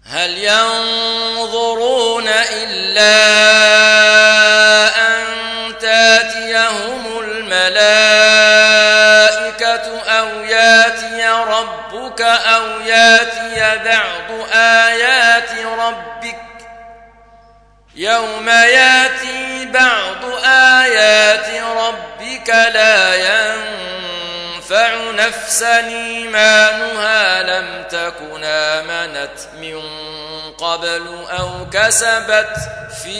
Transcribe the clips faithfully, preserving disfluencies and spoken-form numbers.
هل ينظرون إلا أن تاتيهم الملائكة أو ياتي ربك أو ياتي بعض آيات ربك يوم ياتي بعض آيات ربك لا ينفع نفسا إيمانها لم تكن آمنت من قبل أو كسبت في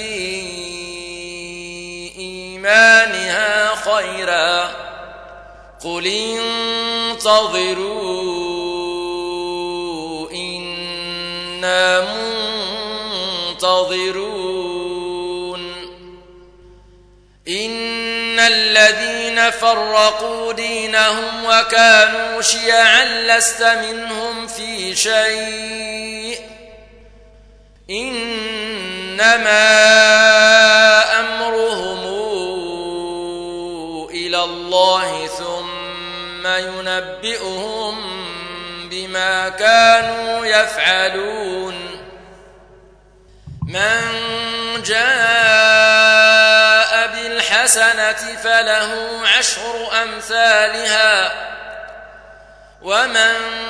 إيمانها خيرا قل انتظروا إنا منتظرون إن الذين فرقوا دينهم وكانوا شيعا لست منهم في شيء إنما أمرهم إلى الله ثم ينبئهم بما كانوا يفعلون من جاء بالحسنة فله عشر أمثالها ومن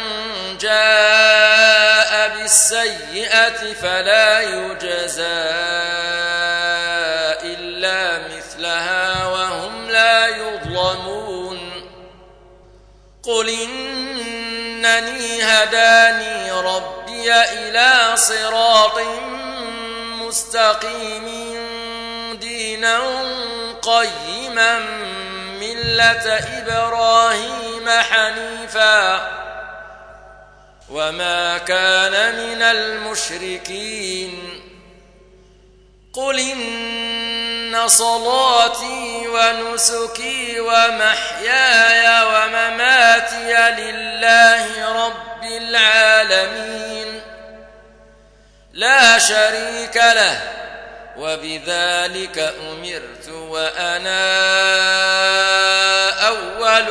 جاء بالسيئة فلا يجزى إلا مثلها وهم لا يظلمون قل إنني هداني ربي إلى صراط مستقيم دينا قيما ملة إبراهيم حنيفا وما كان من المشركين قل إن صلاتي ونسكي ومحياي ومماتي لله رب العالمين لا شريك له وبذلك أمرت وأنا أول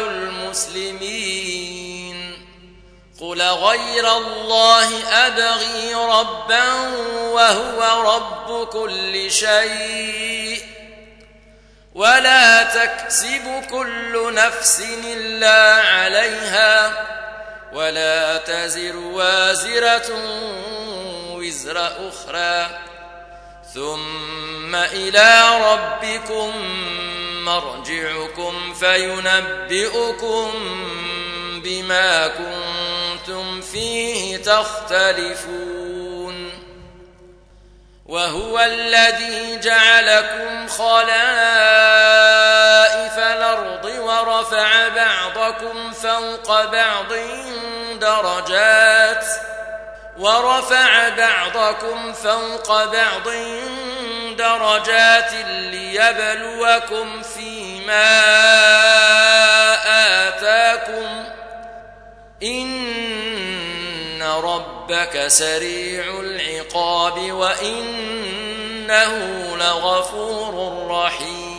المسلمين قل غير الله أبغي ربا وهو رب كل شيء ولا تكسب كل نفس إلا عليها ولا تزر وازرة وزر أخرى ثم إلى ربكم مرجعكم فينبئكم بما كنتم فيه تختلفون وهو الذي جعلكم خلائف الأرض ورفع بعضكم فوق بعض درجات ورفع بعضكم فوق بعض درجات ليبلوكم فيما آتاكم إن ربك سريع العقاب وإنه لغفور رحيم